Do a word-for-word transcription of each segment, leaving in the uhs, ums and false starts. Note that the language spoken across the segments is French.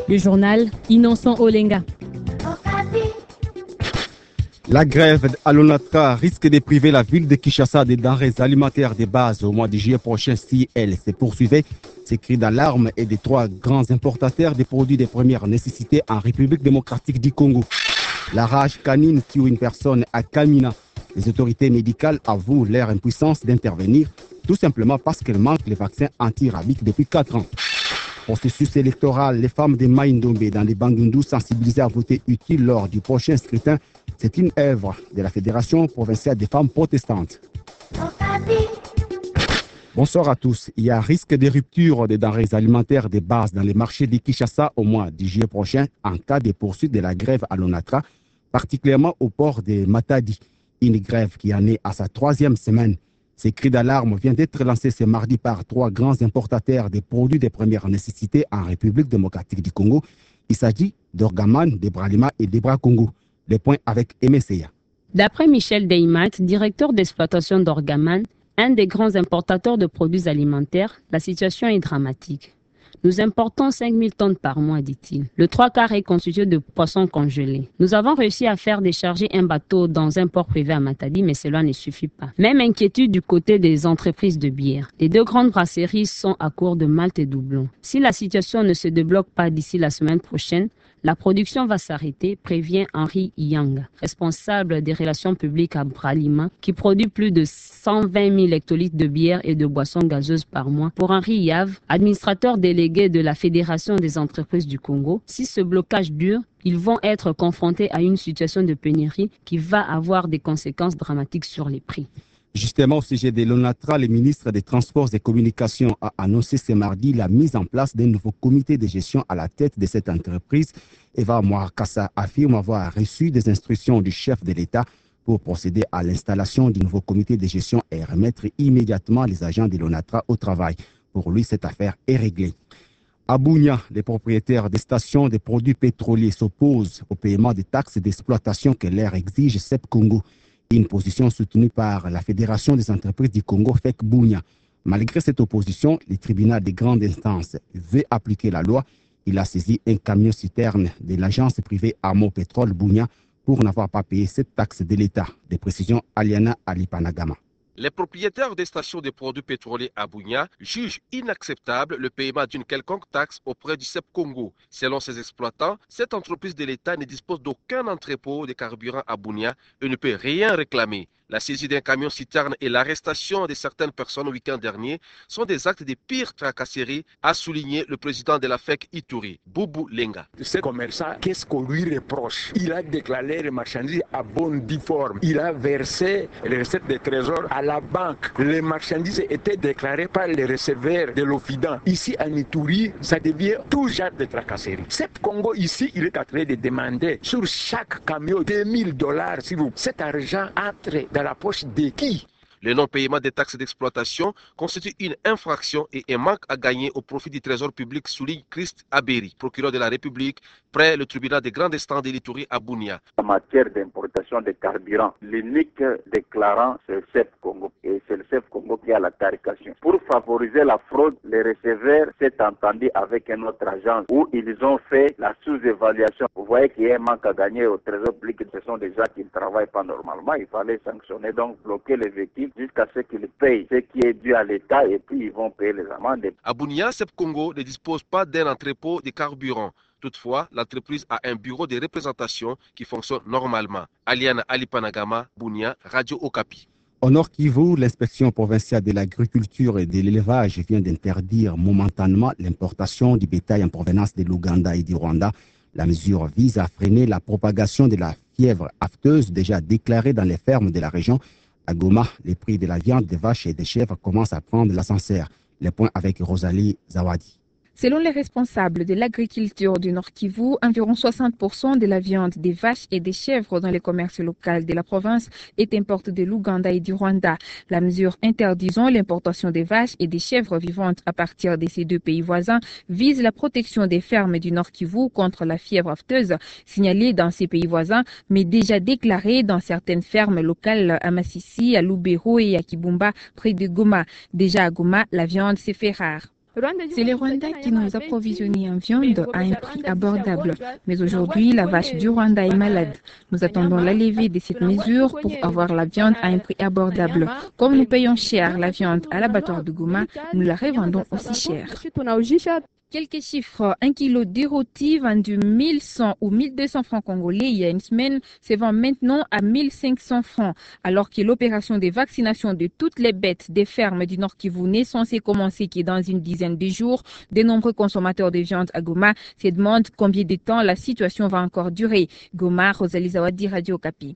Le journal Innocent Olenga. La grève à l'ONATRA risque de priver la ville de Kinshasa des denrées alimentaires de base au mois de juillet prochain si elle se poursuivait. Ces cris d'alarme et des trois grands importateurs des produits de première nécessité en République démocratique du Congo. La rage canine tue une personne à Kamina. Les autorités médicales avouent leur impuissance d'intervenir, tout simplement parce qu'elles manquent les vaccins anti-rabiques depuis quatre ans. Processus électoral, les femmes de Maïndombe dans les Bandundu sensibilisées à voter utile lors du prochain scrutin. C'est une œuvre de la Fédération provinciale des femmes protestantes. Bonsoir à tous. Il y a risque de rupture des denrées alimentaires de base dans les marchés de Kinshasa au mois de juillet prochain en cas de poursuite de la grève à l'ONATRA, particulièrement au port de Matadi. Une grève qui en est à sa troisième semaine. Ces cris d'alarme viennent d'être lancés ce mardi par trois grands importateurs des produits de première nécessité en République démocratique du Congo. Il s'agit d'Orgaman, de Bralima et de Congo. Les points avec M S A. D'après Michel Deymat, directeur d'exploitation d'Orgaman, un des grands importateurs de produits alimentaires, la situation est dramatique. Nous importons cinq mille tonnes par mois, dit-il. Le trois quarts est constitué de poissons congelés. Nous avons réussi à faire décharger un bateau dans un port privé à Matadi, mais cela ne suffit pas. Même inquiétude du côté des entreprises de bière. Les deux grandes brasseries sont à court de malt et doublons. Si la situation ne se débloque pas d'ici la semaine prochaine, la production va s'arrêter, prévient Henri Yang, responsable des relations publiques à Bralima, qui produit plus de cent vingt mille hectolitres de bière et de boissons gazeuses par mois. Pour Henri Yav, administrateur délégué de la Fédération des entreprises du Congo, si ce blocage dure, ils vont être confrontés à une situation de pénurie qui va avoir des conséquences dramatiques sur les prix. Justement, au sujet de l'ONATRA, le ministre des Transports et Communications a annoncé ce mardi la mise en place d'un nouveau comité de gestion à la tête de cette entreprise. Eva Mouakassa affirme avoir reçu des instructions du chef de l'État pour procéder à l'installation du nouveau comité de gestion et remettre immédiatement les agents de l'ONATRA au travail. Pour lui, cette affaire est réglée. À Bunia, les propriétaires des stations de produits pétroliers s'opposent au paiement des taxes d'exploitation que leur exige C E P Congo. Une position soutenue par la Fédération des entreprises du Congo, F E C Bunia. Malgré cette opposition, le tribunal de grande instance veut appliquer la loi. Il a saisi un camion-citerne de l'agence privée Amo Pétrole Bunia pour n'avoir pas payé cette taxe de l'État. Des précisions Aliana Alipanagama. Les propriétaires des stations de produits pétroliers à Bunia jugent inacceptable le paiement d'une quelconque taxe auprès du C E P Congo. Selon ces exploitants, cette entreprise de l'État ne dispose d'aucun entrepôt de carburant à Bunia et ne peut rien réclamer. La saisie d'un camion-citerne et l'arrestation de certaines personnes le week-end dernier sont des actes de pire tracasserie, a souligné le président de la F E C Ituri, Boubou Lenga. Ce commerçant, qu'est-ce qu'on lui reproche? Il a déclaré les marchandises à bonne due forme. Il a versé les recettes des trésors à la banque. Les marchandises étaient déclarées par les receveurs de l'Offidan. Ici, à Ituri, ça devient tout genre de tracasserie. C E P Congo, ici, il est en train de demander sur chaque camion deux mille dollars. Si vous, cet argent entre dans la poche de qui? Le non-paiement des taxes d'exploitation constitue une infraction et un manque à gagner au profit du trésor public, souligne Christ Aberi, procureur de la République, près le tribunal de grande instance de l'Ituri à Bunia. En matière d'importation de carburant, l'unique déclarant, c'est le C E P Congo. Et c'est le C E P Congo qui a la tarification. Pour favoriser la fraude, les receveurs s'est entendu avec une autre agence où ils ont fait la sous-évaluation. Vous voyez qu'il y a un manque à gagner au trésor public. Ce sont des gens qui ne travaillent pas normalement. Il fallait sanctionner, donc bloquer les véhicules jusqu'à ce qu'ils payent ce qui est dû à l'État et puis ils vont payer les amendes. À Bunia, C E P Congo ne dispose pas d'un entrepôt de carburant. Toutefois, l'entreprise a un bureau de représentation qui fonctionne normalement. Aliana Alipanagama, Bunia, Radio Okapi. Au Nord Kivu, l'inspection provinciale de l'agriculture et de l'élevage vient d'interdire momentanément l'importation du bétail en provenance de l'Ouganda et du Rwanda. La mesure vise à freiner la propagation de la fièvre afteuse déjà déclarée dans les fermes de la région. À Goma, les prix de la viande des vaches et des chèvres commencent à prendre l'ascenseur. Les points avec Rosalie Zawadi. Selon les responsables de l'agriculture du Nord Kivu, environ soixante pour cent de la viande des vaches et des chèvres dans les commerces locaux de la province est importée de l'Ouganda et du Rwanda. La mesure interdisant l'importation des vaches et des chèvres vivantes à partir de ces deux pays voisins vise la protection des fermes du Nord Kivu contre la fièvre afteuse signalée dans ces pays voisins, mais déjà déclarée dans certaines fermes locales à Massissi, à Lubero et à Kibumba, près de Goma. Déjà à Goma, la viande s'est fait rare. C'est le Rwanda qui nous approvisionne en viande à un prix abordable. Mais aujourd'hui, la vache du Rwanda est malade. Nous attendons la levée de cette mesure pour avoir la viande à un prix abordable. Comme nous payons cher la viande à l'abattoir de Goma, nous la revendons aussi cher. Quelques chiffres. Un kilo de rôti vendu mille cent ou mille deux cents francs congolais il y a une semaine se vend maintenant à mille cinq cents francs. Alors que l'opération de vaccination de toutes les bêtes des fermes du Nord Kivu n'est censée commencer que dans une dizaine de jours, de nombreux consommateurs de viande à Goma se demandent combien de temps la situation va encore durer. Goma, Rosalie Zawadi, Radio Okapi.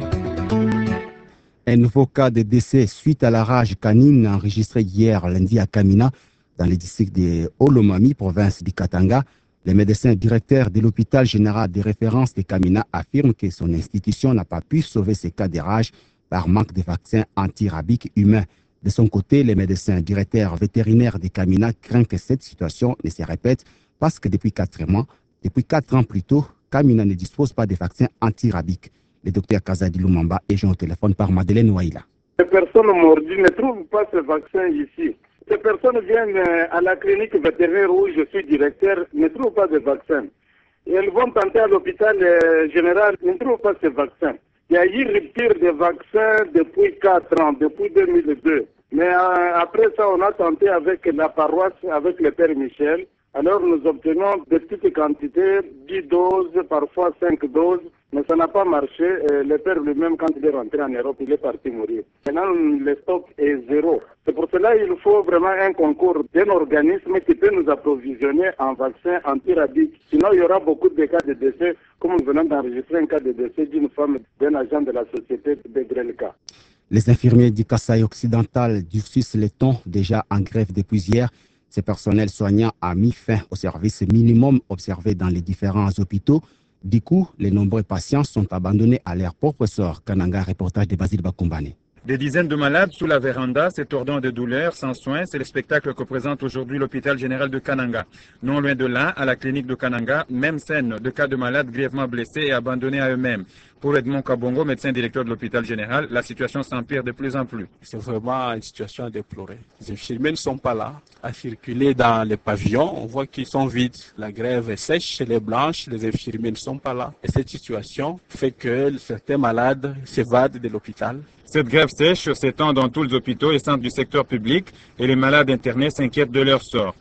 Un nouveau cas de décès suite à la rage canine enregistré hier lundi à Kamina, dans le district de Olomami, province du Katanga. Le médecin directeur de l'hôpital général de référence de Kamina affirme que son institution n'a pas pu sauver ces cas de rage par manque de vaccins antirabiques humains. De son côté, le médecin directeur vétérinaire de Kamina craint que cette situation ne se répète parce que depuis quatre mois, depuis quatre ans plus tôt, Kamina ne dispose pas de vaccins antirabiques. Le docteur Kazadi Lumamba est joint au téléphone par Madeleine Waila. Les personnes mordues ne trouvent pas ce vaccin ici. Ces personnes viennent à la clinique vétérinaire où je suis directeur, ne trouvent pas de vaccin. Et elles vont tenter à l'hôpital général, ne trouvent pas ce vaccin. Il y a eu rupture des vaccins depuis quatre ans, depuis deux mille deux. Mais euh, après ça, on a tenté avec la paroisse, avec le Père Michel. Alors nous obtenons de petites quantités, dix doses, parfois cinq doses, mais ça n'a pas marché. Et le Père lui-même, quand il est rentré en Europe, il est parti mourir. Maintenant, le stock est zéro. C'est pour cela qu'il faut vraiment un concours d'un organisme qui peut nous approvisionner en vaccins antirabiques. Sinon, il y aura beaucoup de cas de décès, comme nous venons d'enregistrer un cas de décès d'une femme, d'un agent de la société de Grelka. Les infirmiers du Kasaï occidental durcissent les tons, déjà en grève depuis hier. Ces personnels soignants a mis fin au service minimum observé dans les différents hôpitaux. Du coup, les nombreux patients sont abandonnés à leur propre sort. Kananga, reportage de Basile Bakumbane. Des dizaines de malades sous la véranda, se tordant de douleur, sans soins, c'est le spectacle que présente aujourd'hui l'hôpital général de Kananga. Non loin de là, à la clinique de Kananga, même scène de cas de malades grièvement blessés et abandonnés à eux-mêmes. Pour Edmond Kabongo, médecin directeur de l'hôpital général, la situation s'empire de plus en plus. C'est vraiment une situation à déplorer. Les infirmiers ne sont pas là à circuler dans les pavillons. On voit qu'ils sont vides. La grève est sèche, elle est blanche, les infirmiers ne sont pas là. Et cette situation fait que certains malades s'évadent de l'hôpital. Cette grève sèche s'étend dans tous les hôpitaux et centres du secteur public et les malades internés s'inquiètent de leur sort.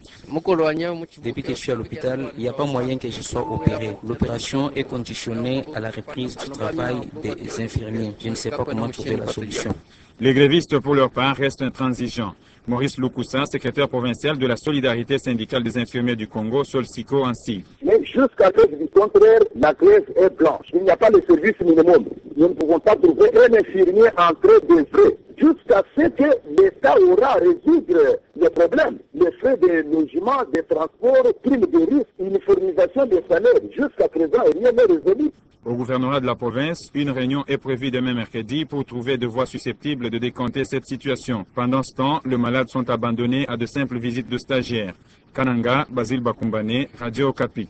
Depuis que je suis à l'hôpital, il n'y a pas moyen que je sois opéré. L'opération est conditionnée à la reprise du travail des infirmiers. Je ne sais pas comment trouver la solution. Les grévistes, pour leur part, restent intransigeants. Maurice Lukusa, secrétaire provincial de la solidarité syndicale des infirmiers du Congo, Solsico, ainsi. Mais jusqu'à preuve du contraire, la grève est blanche. Il n'y a pas le service minimum. Nous ne pouvons pas trouver un infirmier en train de frais. Jusqu'à ce que l'État aura à résoudre les problèmes. Les frais de logement, de transport, primes de risque, uniformisation des salaires. Jusqu'à présent, rien n'est résolu. Au gouvernorat de la province, une réunion est prévue demain mercredi pour trouver des voies susceptibles de décompter cette situation. Pendant ce temps, les malades sont abandonnés à de simples visites de stagiaires. Kananga, Basile Bakumbane, Radio Okapi.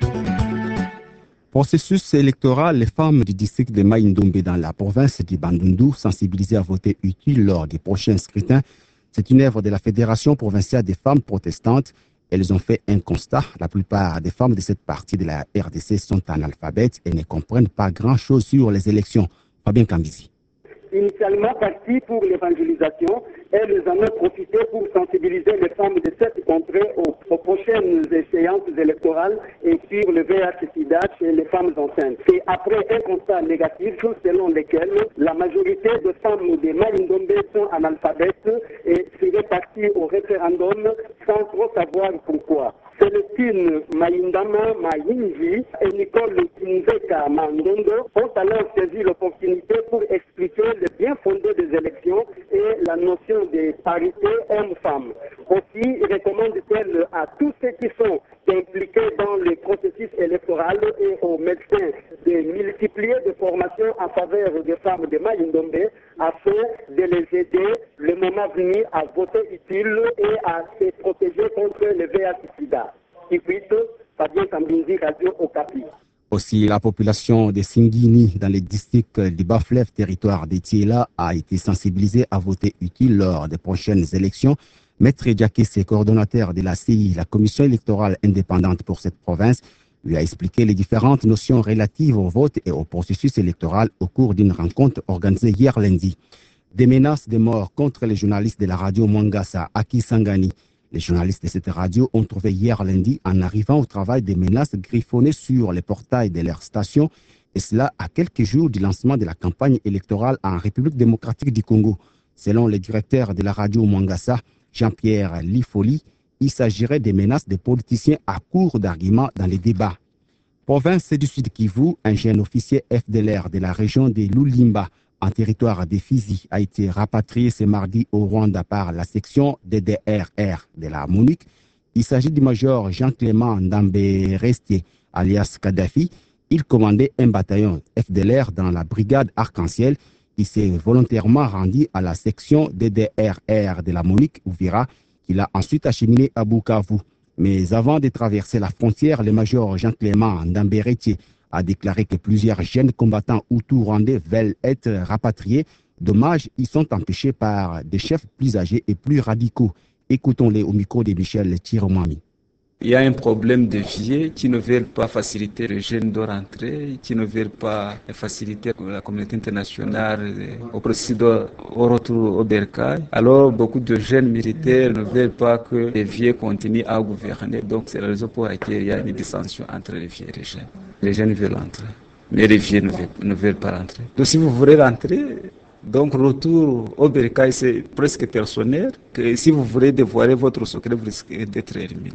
Processus électoral, les femmes du district de Maïndombe dans la province du Bandundu sensibilisées à voter utile lors des prochains scrutins. C'est une œuvre de la Fédération provinciale des femmes protestantes. Elles ont fait un constat. La plupart des femmes de cette partie de la R D C sont analphabètes et ne comprennent pas grand-chose sur les élections. Fabien Kambizi. Initialement partie pour l'évangélisation, elles en ont profité pour sensibiliser les femmes de cette contrée aux, aux prochaines échéances électorales et sur le V I H sida chez les femmes enceintes. C'est après un constat négatif selon lequel la majorité des femmes de Maïndombe sont analphabètes et seraient parties au référendum sans trop savoir pourquoi. Célestine Maïndama Maïnji et Nicole Kinzeka Mandondo ont alors saisi l'opportunité pour expliquer le bien fondé des élections et la notion de parité homme-femme. Aussi recommande-t-elle à tous ceux qui sont impliqués dans le processus électoral et aux médecins de multiplier des formations en faveur des femmes de Maïndombe afin de les aider le moment venu à voter utile et à se protéger contre le V I H sida. Fabien Kambinzi, Radio Okapi. Aussi, la population de Singini dans les districts du Bas-Fleuve, territoire de Tiela, a été sensibilisée à voter utile lors des prochaines élections. Maître Diakese, coordonnateur de la C I, la commission électorale indépendante pour cette province, lui a expliqué les différentes notions relatives au vote et au processus électoral au cours d'une rencontre organisée hier lundi. Des menaces de mort contre les journalistes de la radio Mwangassa à Kisangani. Les journalistes de cette radio ont trouvé hier lundi, en arrivant au travail, des menaces griffonnées sur les portails de leur station, et cela à quelques jours du lancement de la campagne électorale en République démocratique du Congo. Selon le directeur de la radio Mwangassa, Jean-Pierre Lifoli, il s'agirait des menaces des politiciens à court d'arguments dans les débats. Province du Sud Kivu, un jeune officier F D L R de la région de Lulimba, en territoire des Fizi, a été rapatrié ce mardi au Rwanda par la section D D R R de la MONUC. Il s'agit du major Jean-Clément Ndamberestier, alias Kadhafi. Il commandait un bataillon F D L R dans la brigade Arc-en-Ciel. Il s'est volontairement rendu à la section D D R R de la MONUC, Ouvira, qu'il a ensuite acheminé à Bukavu. Mais avant de traverser la frontière, le major Jean-Clément Ndamberestier a déclaré que plusieurs jeunes combattants hutus rwandais veulent être rapatriés. Dommage, ils sont empêchés par des chefs plus âgés et plus radicaux. Écoutons-les au micro de Michel Tiromami. Il y a un problème de vieux qui ne veulent pas faciliter les jeunes de rentrer, qui ne veulent pas faciliter la communauté internationale au processus au retour au Bercail. Alors, beaucoup de jeunes militaires ne veulent pas que les vieux continuent à gouverner. Donc, c'est la raison pour laquelle il y a une dissension entre les vieux et les jeunes. Les jeunes veulent rentrer, mais les vieux ne veulent, ne veulent pas rentrer. Donc, si vous voulez rentrer, donc retour au Bercail, c'est presque personnel. Que si vous voulez dévoiler votre secret, vous risquez d'être éliminé.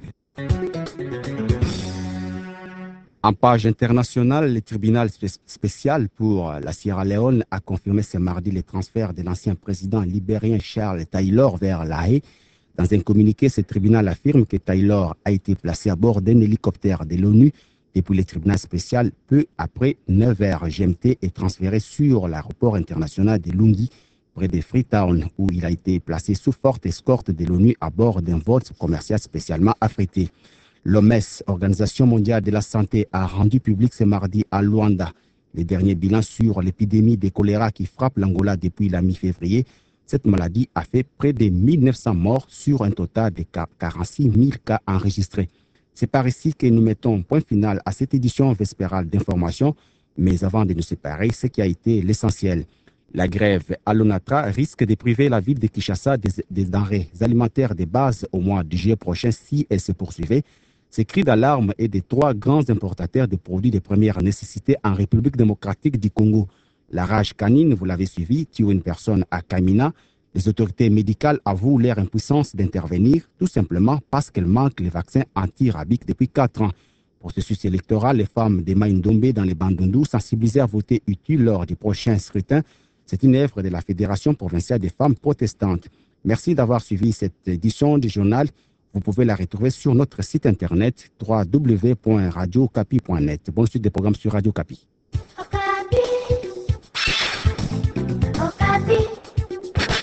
En page internationale, le tribunal spécial pour la Sierra Leone a confirmé ce mardi le transfert de l'ancien président libérien Charles Taylor vers La Haye. Dans un communiqué, ce tribunal affirme que Taylor a été placé à bord d'un hélicoptère de l'ONU depuis le tribunal spécial peu après neuf heures G M T et transféré sur l'aéroport international de Lungi, près de Freetown, où il a été placé sous forte escorte de l'ONU à bord d'un vol commercial spécialement affrété. L'O M S, Organisation mondiale de la santé, a rendu public ce mardi à Luanda les derniers bilans sur l'épidémie de choléra qui frappe l'Angola depuis la mi-février. Cette maladie a fait près de mille neuf cents morts sur un total de quarante-six mille cas enregistrés. C'est par ici que nous mettons point final à cette édition vespérale d'information, mais avant de nous séparer, ce qui a été l'essentiel. La grève à l'ONATRA risque de priver la ville de Kinshasa des, des denrées alimentaires de base au mois de juillet prochain si elle se poursuivait. Ces cris d'alarme est des trois grands importateurs de produits de première nécessité en République démocratique du Congo. La rage canine, vous l'avez suivi, tue une personne à Kamina. Les autorités médicales avouent leur impuissance d'intervenir, tout simplement parce qu'elles manquent les vaccins anti-rabiques depuis quatre ans. Processus électoral, les femmes des Maïndombe dans les Bandundu sensibilisées à voter utile lors du prochain scrutin. C'est une œuvre de la Fédération provinciale des femmes protestantes. Merci d'avoir suivi cette édition du journal. Vous pouvez la retrouver sur notre site internet w w w point radio okapi point net. Bonne suite des programmes sur Radio Okapi.